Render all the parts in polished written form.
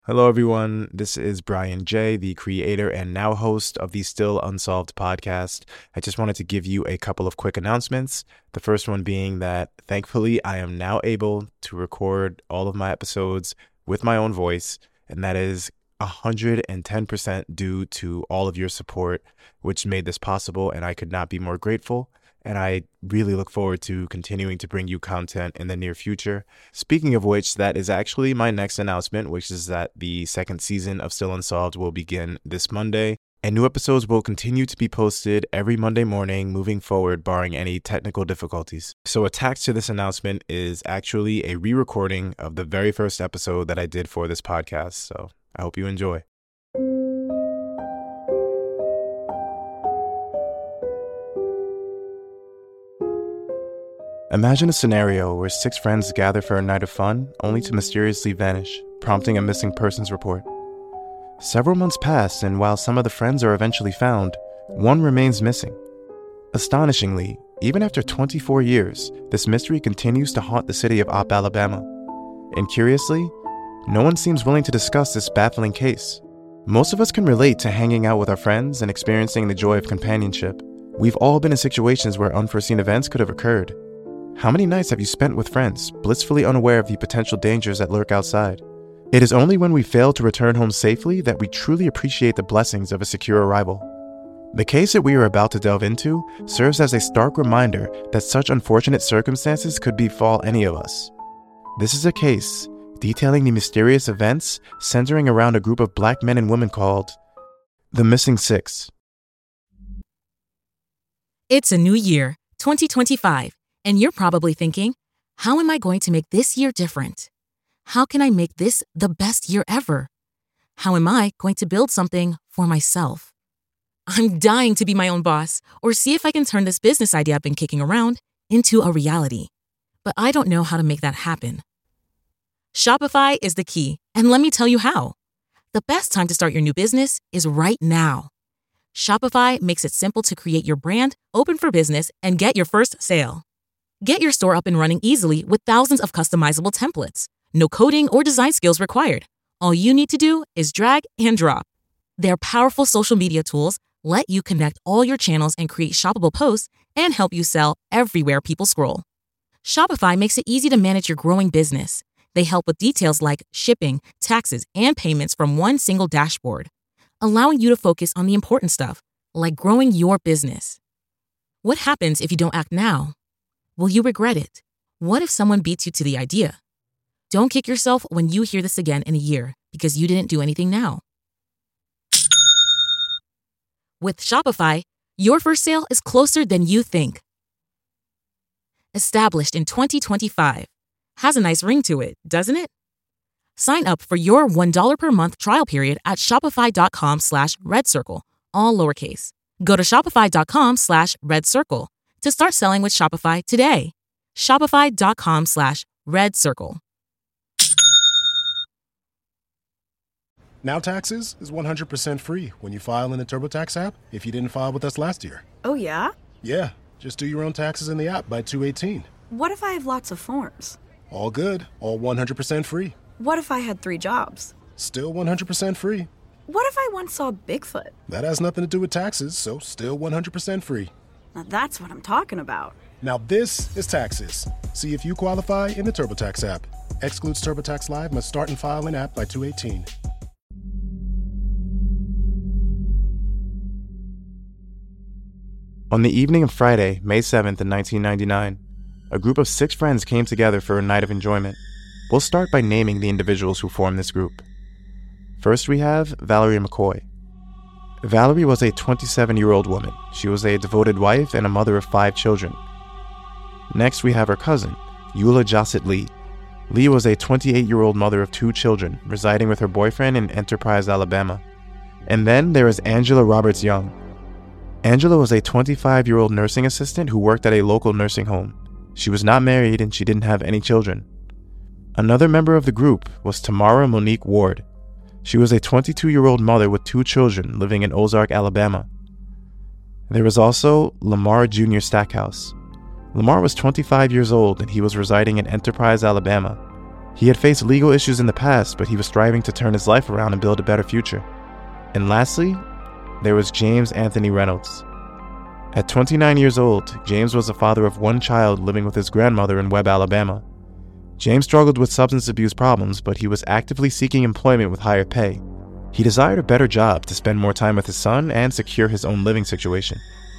Hello, everyone. This is Brian J., the creator and now host of the Still Unsolved podcast. I just wanted to give you a couple of quick announcements. The first one being that, thankfully, I am now able to record all of my episodes with my own voice, and that is 110% due to all of your support, which made this possible, and I could not be more grateful. And I really look forward to continuing to bring you content in the near future. Speaking of which, that is actually my next announcement, which is that the second season of Still Unsolved will begin this Monday, and new episodes will continue to be posted every Monday morning moving forward, barring any technical difficulties. So attached to this announcement is actually a re-recording of the very first episode that I did for this podcast, so I hope you enjoy. Imagine a scenario where 6 friends gather for a night of fun, only to mysteriously vanish, prompting a missing persons report. Several months pass, and while some of the friends are eventually found, one remains missing. Astonishingly, even after 24 years, this mystery continues to haunt the city of Opp, Alabama. And curiously, no one seems willing to discuss this baffling case. Most of us can relate to hanging out with our friends and experiencing the joy of companionship. We've all been in situations where unforeseen events could have occurred. How many nights have you spent with friends, blissfully unaware of the potential dangers that lurk outside? It is only when we fail to return home safely that we truly appreciate the blessings of a secure arrival. The case that we are about to delve into serves as a stark reminder that such unfortunate circumstances could befall any of us. This is a case detailing the mysterious events centering around a group of Black men and women called the Missing Six. It's a new year, 2025. And you're probably thinking, how am I going to make this year different? How can I make this the best year ever? How am I going to build something for myself? I'm dying to be my own boss or see if I can turn this business idea I've been kicking around into a reality. But I don't know how to make that happen. Shopify is the key, and let me tell you how. The best time to start your new business is right now. Shopify makes it simple to create your brand, open for business, and get your first sale. Get your store up and running easily with thousands of customizable templates. No coding or design skills required. All you need to do is drag and drop. Their powerful social media tools let you connect all your channels and create shoppable posts and help you sell everywhere people scroll. Shopify makes it easy to manage your growing business. They help with details like shipping, taxes, and payments from one single dashboard, allowing you to focus on the important stuff, like growing your business. What happens if you don't act now? Will you regret it? What if someone beats you to the idea? Don't kick yourself when you hear this again in a year because you didn't do anything now. With Shopify, your first sale is closer than you think. Established in 2025. Has a nice ring to it, doesn't it? Sign up for your $1 per month trial period at shopify.com/redcircle, all lowercase. Go to shopify.com/redcircle. to start selling with Shopify today. Shopify.com/redcircle. Now Taxes is 100% free when you file in the TurboTax app if you didn't file with us last year. Oh, yeah? Yeah, just do your own taxes in the app by 2/18. What if I have lots of forms? All good, all 100% free. What if I had 3 jobs? Still 100% free. What if I once saw Bigfoot? That has nothing to do with taxes, so still 100% free. Now that's what I'm talking about. Now this is Taxes. See if you qualify in the TurboTax app. Excludes TurboTax Live, must start and file in app by 2/18. On the evening of Friday, May 7th in 1999, a group of 6 friends came together for a night of enjoyment. We'll start by naming the individuals who formed this group. First we have Valerie McCoy. Valerie was a 27-year-old woman. She was a devoted wife and a mother of 5 children. Next, we have her cousin, Eula Jossett Lee. Lee was a 28-year-old mother of 2 children, residing with her boyfriend in Enterprise, Alabama. And then there is Angela Roberts Young. Angela was a 25-year-old nursing assistant who worked at a local nursing home. She was not married and she didn't have any children. Another member of the group was Tamara Monique Ward. She was a 22-year-old mother with 2 children living in Ozark, Alabama. There was also Lamar Jr. Stackhouse. Lamar was 25 years old and he was residing in Enterprise, Alabama. He had faced legal issues in the past, but he was striving to turn his life around and build a better future. And lastly, there was James Anthony Reynolds. At 29 years old, James was the father of one child living with his grandmother in Webb, Alabama. James struggled with substance abuse problems, but he was actively seeking employment with higher pay. He desired a better job to spend more time with his son and secure his own living situation.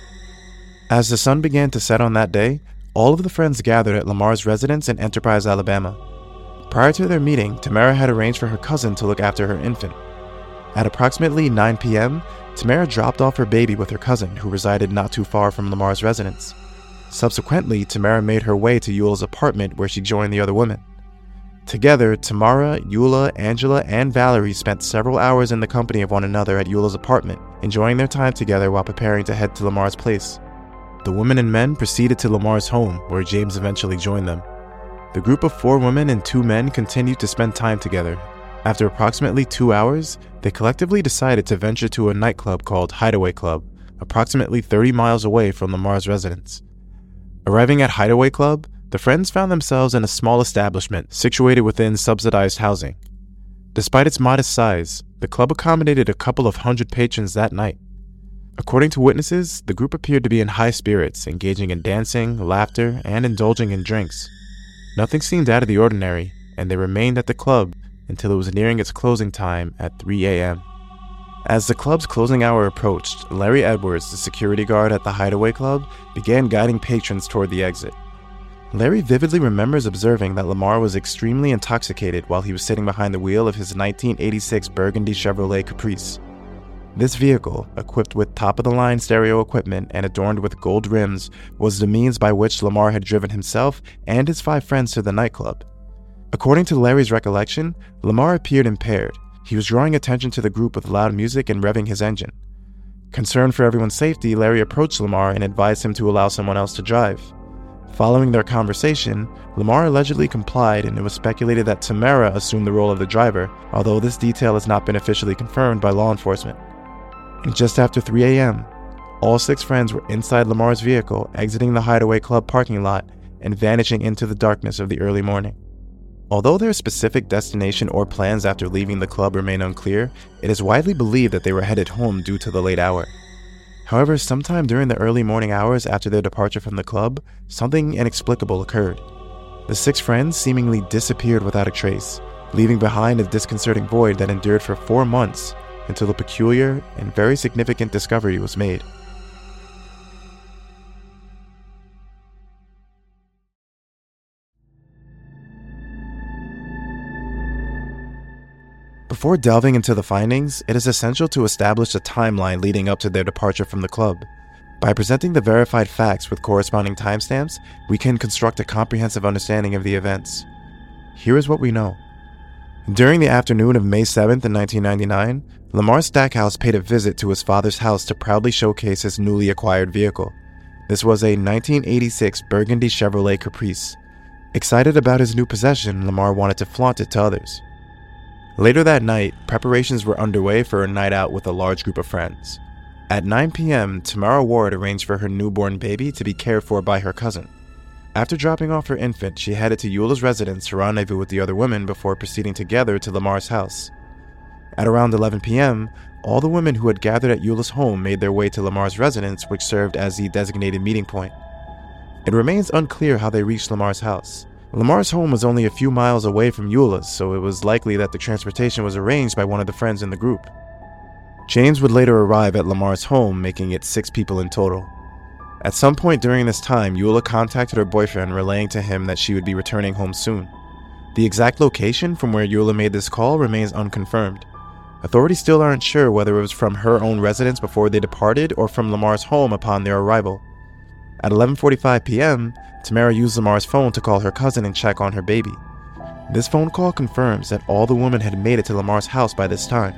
As the sun began to set on that day, all of the friends gathered at Lamar's residence in Enterprise, Alabama. Prior to their meeting, Tamara had arranged for her cousin to look after her infant. At approximately 9 p.m., Tamara dropped off her baby with her cousin, who resided not too far from Lamar's residence. Subsequently, Tamara made her way to Eula's apartment where she joined the other women. Together, Tamara, Eula, Angela, and Valerie spent several hours in the company of one another at Eula's apartment, enjoying their time together while preparing to head to Lamar's place. The women and men proceeded to Lamar's home, where James eventually joined them. The group of 4 women and 2 men continued to spend time together. After approximately 2 hours, they collectively decided to venture to a nightclub called Hideaway Club, approximately 30 miles away from Lamar's residence. Arriving at Hideaway Club, the friends found themselves in a small establishment situated within subsidized housing. Despite its modest size, the club accommodated a couple of hundred patrons that night. According to witnesses, the group appeared to be in high spirits, engaging in dancing, laughter, and indulging in drinks. Nothing seemed out of the ordinary, and they remained at the club until it was nearing its closing time at 3 a.m. As the club's closing hour approached, Larry Edwards, the security guard at the Hideaway Club, began guiding patrons toward the exit. Larry vividly remembers observing that Lamar was extremely intoxicated while he was sitting behind the wheel of his 1986 Burgundy Chevrolet Caprice. This vehicle, equipped with top-of-the-line stereo equipment and adorned with gold rims, was the means by which Lamar had driven himself and his 5 friends to the nightclub. According to Larry's recollection, Lamar appeared impaired. He was drawing attention to the group with loud music and revving his engine. Concerned for everyone's safety, Larry approached Lamar and advised him to allow someone else to drive. Following their conversation, Lamar allegedly complied, and it was speculated that Tamara assumed the role of the driver, although this detail has not been officially confirmed by law enforcement. And just after 3 a.m., all 6 friends were inside Lamar's vehicle, exiting the Hideaway Club parking lot and vanishing into the darkness of the early morning. Although their specific destination or plans after leaving the club remain unclear, it is widely believed that they were headed home due to the late hour. However, sometime during the early morning hours after their departure from the club, something inexplicable occurred. The 6 friends seemingly disappeared without a trace, leaving behind a disconcerting void that endured for 4 months until a peculiar and very significant discovery was made. Before delving into the findings, it is essential to establish a timeline leading up to their departure from the club. By presenting the verified facts with corresponding timestamps, we can construct a comprehensive understanding of the events. Here is what we know. During the afternoon of May 7th in 1999, Lamar Stackhouse paid a visit to his father's house to proudly showcase his newly acquired vehicle. This was a 1986 Burgundy Chevrolet Caprice. Excited about his new possession, Lamar wanted to flaunt it to others. Later that night, preparations were underway for a night out with a large group of friends. At 9 p.m., Tamara Ward arranged for her newborn baby to be cared for by her cousin. After dropping off her infant, she headed to Eula's residence to rendezvous with the other women before proceeding together to Lamar's house. At around 11 p.m., all the women who had gathered at Eula's home made their way to Lamar's residence, which served as the designated meeting point. It remains unclear how they reached Lamar's house. Lamar's home was only a few miles away from Eula's, so it was likely that the transportation was arranged by one of the friends in the group. James would later arrive at Lamar's home, making it 6 people in total. At some point during this time, Eula contacted her boyfriend, relaying to him that she would be returning home soon. The exact location from where Eula made this call remains unconfirmed. Authorities still aren't sure whether it was from her own residence before they departed or from Lamar's home upon their arrival. At 11:45 p.m., Tamara used Lamar's phone to call her cousin and check on her baby. This phone call confirms that all the women had made it to Lamar's house by this time.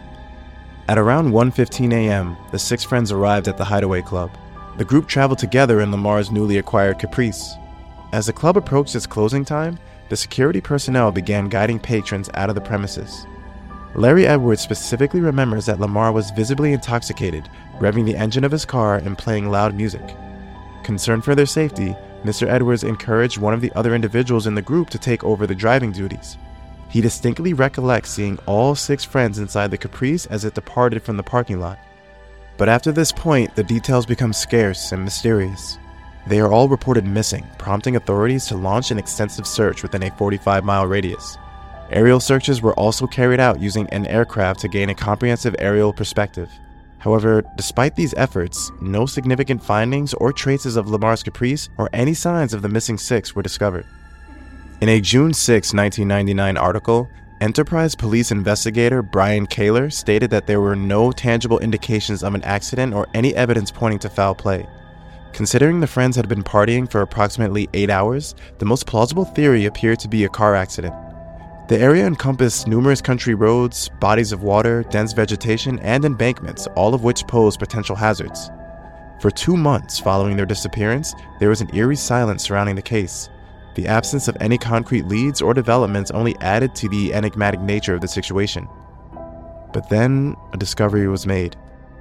At around 1:15 a.m., the 6 friends arrived at the Hideaway Club. The group traveled together in Lamar's newly acquired Caprice. As the club approached its closing time, the security personnel began guiding patrons out of the premises. Larry Edwards specifically remembers that Lamar was visibly intoxicated, revving the engine of his car and playing loud music. Concerned for their safety, Mr. Edwards encouraged one of the other individuals in the group to take over the driving duties. He distinctly recollects seeing all 6 friends inside the Caprice as it departed from the parking lot. But after this point, the details become scarce and mysterious. They are all reported missing, prompting authorities to launch an extensive search within a 45-mile radius. Aerial searches were also carried out using an aircraft to gain a comprehensive aerial perspective. However, despite these efforts, no significant findings or traces of Lamar's Caprice or any signs of the missing 6 were discovered. In a June 6, 1999 article, Enterprise police investigator Brian Kaler stated that there were no tangible indications of an accident or any evidence pointing to foul play. Considering the friends had been partying for approximately 8 hours, the most plausible theory appeared to be a car accident. The area encompassed numerous country roads, bodies of water, dense vegetation, and embankments, all of which pose potential hazards. For 2 months following their disappearance, there was an eerie silence surrounding the case. The absence of any concrete leads or developments only added to the enigmatic nature of the situation. But then, a discovery was made.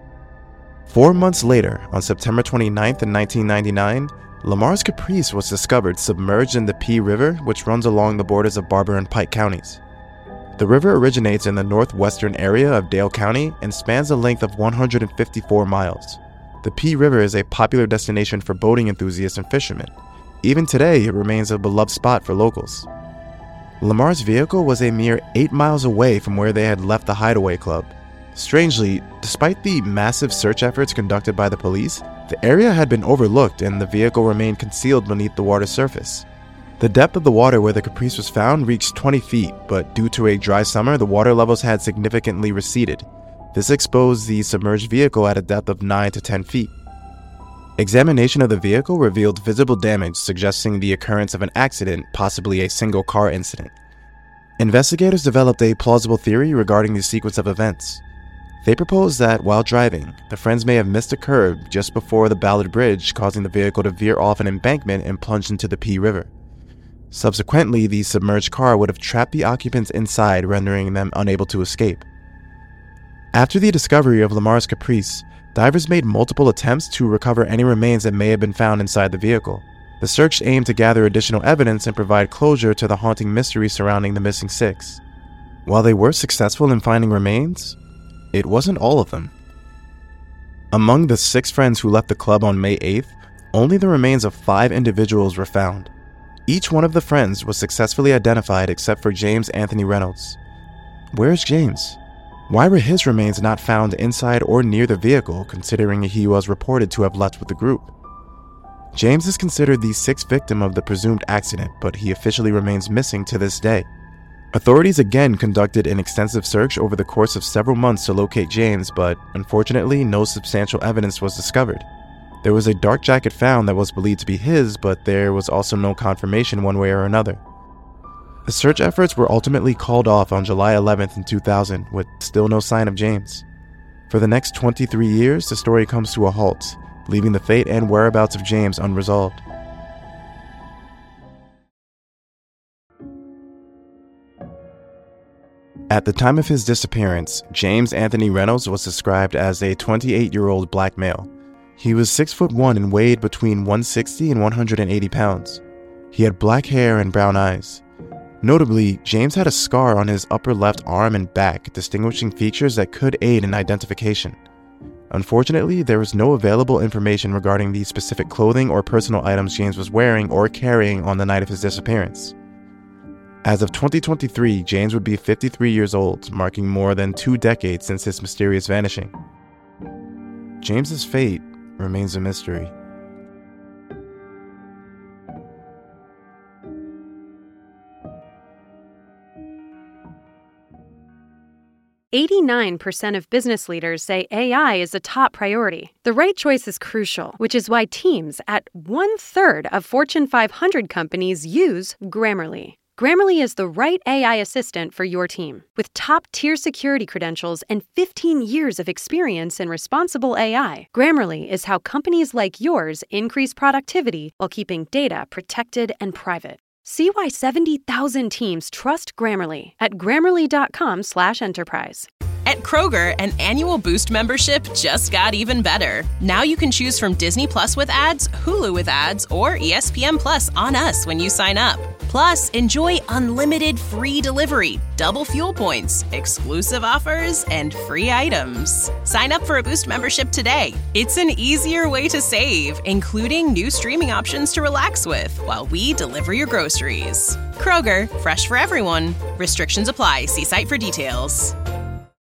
4 months later, on September 29th, 1999, Lamar's Caprice was discovered submerged in the Pea River, which runs along the borders of Barber and Pike counties. The river originates in the northwestern area of Dale County and spans a length of 154 miles. The Pea River is a popular destination for boating enthusiasts and fishermen. Even today, it remains a beloved spot for locals. Lamar's vehicle was a mere 8 miles away from where they had left the hideaway club. Strangely, despite the massive search efforts conducted by the police, the area had been overlooked and the vehicle remained concealed beneath the water's surface. The depth of the water where the Caprice was found reached 20 feet, but due to a dry summer, the water levels had significantly receded. This exposed the submerged vehicle at a depth of 9 to 10 feet. Examination of the vehicle revealed visible damage, suggesting the occurrence of an accident, possibly a single car incident. Investigators developed a plausible theory regarding the sequence of events. They proposed that, while driving, the friends may have missed a curb just before the Ballard Bridge, causing the vehicle to veer off an embankment and plunge into the Pea River. Subsequently, the submerged car would have trapped the occupants inside, rendering them unable to escape. After the discovery of Lamar's Caprice, divers made multiple attempts to recover any remains that may have been found inside the vehicle. The search aimed to gather additional evidence and provide closure to the haunting mystery surrounding the missing 6. While they were successful in finding remains, it wasn't all of them. Among the 6 friends who left the club on May 8th, only the remains of 5 individuals were found. Each one of the friends was successfully identified except for James Anthony Reynolds. Where's James? Why were his remains not found inside or near the vehicle, considering he was reported to have left with the group? James is considered the 6th victim of the presumed accident, but he officially remains missing to this day. Authorities again conducted an extensive search over the course of several months to locate James, but unfortunately no substantial evidence was discovered. There was a dark jacket found that was believed to be his, but there was also no confirmation one way or another. The search efforts were ultimately called off on July 11th in 2000, with still no sign of James. For the next 23 years, the story comes to a halt, leaving the fate and whereabouts of James unresolved. At the time of his disappearance, James Anthony Reynolds was described as a 28-year-old black male. He was 6'1" and weighed between 160 and 180 pounds. He had black hair and brown eyes. Notably, James had a scar on his upper left arm and back, distinguishing features that could aid in identification. Unfortunately, there was no available information regarding the specific clothing or personal items James was wearing or carrying on the night of his disappearance. As of 2023, James would be 53 years old, marking more than 2 decades since his mysterious vanishing. James's fate remains a mystery. "89% of business leaders say AI is a top priority. The right choice is crucial, which is why teams at 1/3 of Fortune 500 companies use Grammarly. Grammarly is the right AI assistant for your team. With top-tier security credentials and 15 years of experience in responsible AI, Grammarly is how companies like yours increase productivity while keeping data protected and private. See why 70,000 teams trust Grammarly at Grammarly.com/enterprise. At Kroger, an annual Boost membership just got even better. Now you can choose from Disney Plus with ads, Hulu with ads, or ESPN Plus on us when you sign up. Plus, enjoy unlimited free delivery, double fuel points, exclusive offers, and free items. Sign up for a Boost membership today. It's an easier way to save, including new streaming options to relax with while we deliver your groceries. Kroger, fresh for everyone. Restrictions apply. See site for details.